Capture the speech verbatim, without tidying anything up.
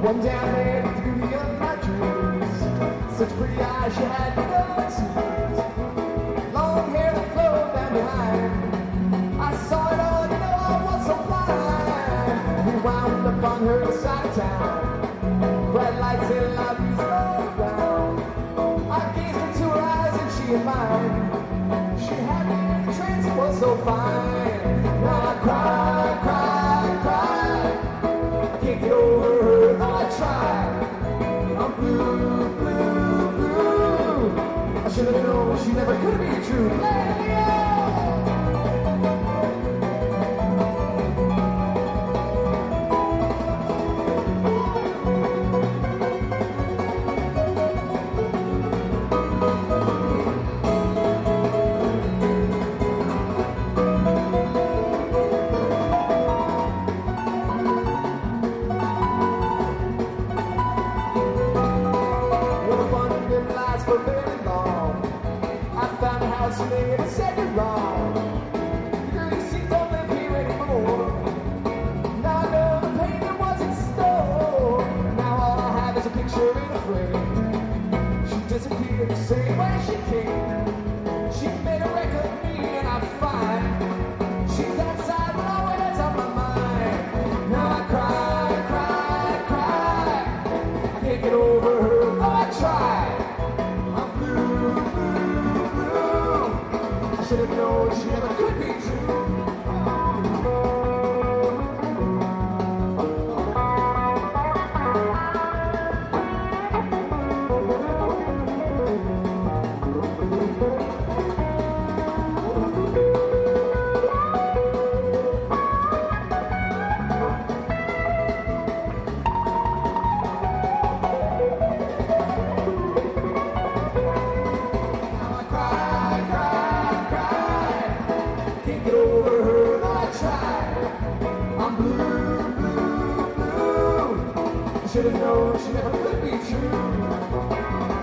One down there, the beauty of my dreams. Such pretty eyes, you had no tears. Long hair that flowed down behind. I saw it all, you know I was so blind. We wound up on her side of town. Bright lights and loud music all around. I gazed into her eyes and she in mine. She had me in a trance, it was so fine. Now I cry, cry, cry. I can't get over her, though I try. I'm blue, blue, blue. I should have known she never could be true. Lady, for very long. I found a house you made and said you're wrong. Girl, you see, don't live here anymore. Now I know the pain that was in store. Now all I have is a picture in a frame. She disappeared the same way she came. She made a wreck of me and I'm fine. She's outside but always on my mind. Now I cry, cry, cry. I can't get over her, though I try. I should have known she never could be true. Should have known she never could be true.